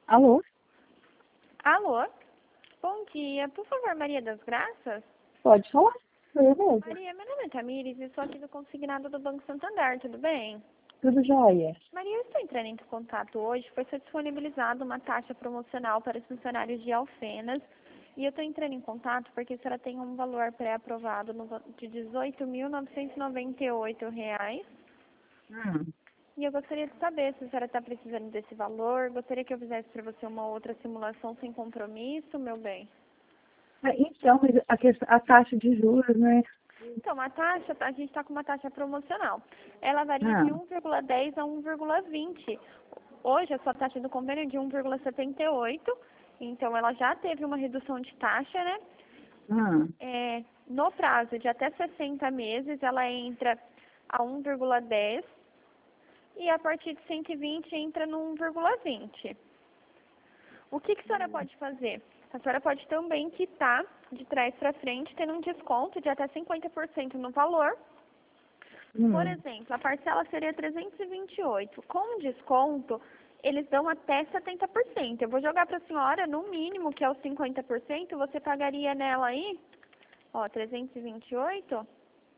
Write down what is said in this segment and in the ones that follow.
Alô? Alô? Bom dia. Por favor, Maria das Graças? Pode falar? Sou eu mesmo. Maria, meu nome é Tamires e sou aqui do consignado do Banco Santander, tudo bem? Tudo jóia. Maria, eu estou entrando em contato hoje, foi ser disponibilizada uma taxa promocional para os funcionários de Alfenas. E eu estou entrando em contato porque a senhora tem um valor pré-aprovado de R$ 18.998. E eu gostaria de saber se a senhora está precisando desse valor. Gostaria que eu fizesse para você uma outra simulação sem compromisso, meu bem. Então, mas a taxa de juros, né? Então, a taxa, a gente está com uma taxa promocional. Ela varia Ah, de 1,10 a 1,20. Hoje, a sua taxa do convênio é de 1,78. Então, ela já teve uma redução de taxa, né? ah, No prazo de até 60 meses, ela entra a 1,10. E a partir de 120, entra no 1,20. O que a senhora pode fazer? A senhora pode também quitar de trás para frente, tendo um desconto de até 50% no valor. Por exemplo, a parcela seria 328. Com desconto, eles dão até 70%. Eu vou jogar para a senhora, no mínimo, que é os 50%, você pagaria nela aí, ó, 328. A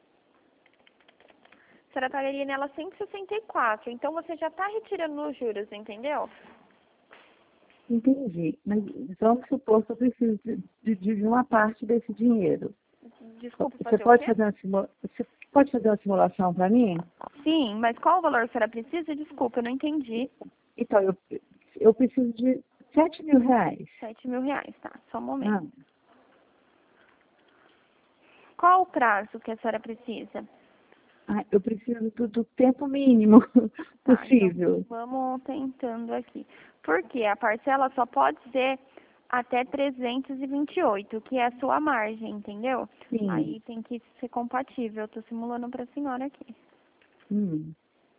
senhora pagaria nela 164. Então, você já está retirando os juros, entendeu? entendi. Mas vamos supor que eu preciso de uma parte desse dinheiro. Desculpa, Você fazer o quê? você pode fazer uma simulação para mim? Sim, mas qual o valor a senhora precisa? Desculpa, eu não entendi. Então, eu preciso de R$ 7.000. R$ 7.000, tá? Só um Ah, momento. Qual o prazo que a senhora precisa? eu preciso do tempo mínimo Tá, então possível. vamos tentando aqui. Porque a parcela só pode ser até 328, que é a sua margem, entendeu? Sim. Aí tem que ser compatível. Eu tô simulando pra senhora aqui. Hum.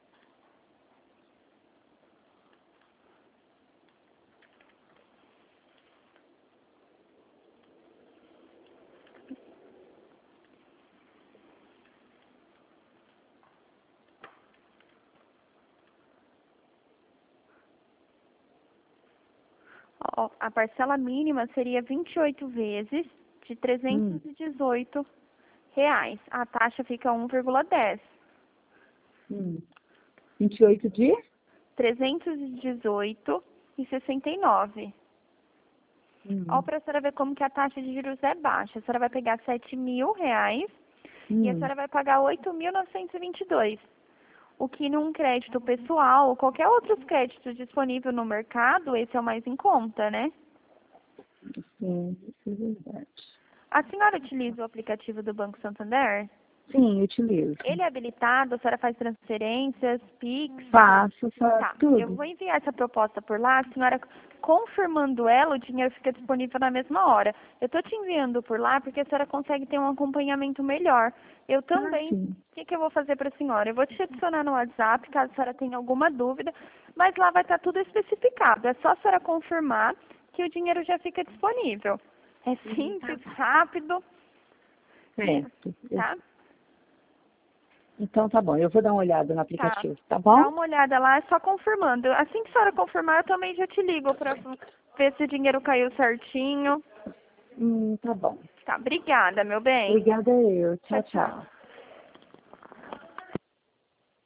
Ó, a parcela mínima seria 28 vezes de Hum. R$ 318. A taxa fica 1,10. 28 dias? 318,69. Ó, Hum. para a senhora ver como que a taxa de juros é baixa. A senhora vai pegar R$ 7.000 e a Hum. senhora vai pagar 8.922. O que num crédito pessoal ou qualquer outro crédito disponível no mercado, esse é o mais em conta, né? Sim, isso é verdade. A senhora utiliza o aplicativo do Banco Santander? Sim, utilizo. Ele é habilitado, a senhora faz transferências, PIX? Faço Tá, eu tudo. vou enviar essa proposta por lá, a senhora confirmando ela, o dinheiro fica disponível na mesma hora. Eu tô te enviando por lá porque a senhora consegue ter um acompanhamento melhor. Eu também, Sim. o que eu vou fazer para a senhora? Eu vou te adicionar no WhatsApp, caso a senhora tenha alguma dúvida, mas lá vai estar tudo especificado. É só a senhora confirmar que o dinheiro já fica disponível. É simples, rápido, Certo. tá? Então tá bom, eu vou dar uma olhada no Tá. aplicativo, tá bom? Dá uma olhada lá, é só confirmando. Assim que a senhora confirmar, eu também já te ligo para ver se o dinheiro caiu certinho. Tá bom. Tá, obrigada, meu bem. Obrigada eu. Tchau, Tchau, tchau. tchau.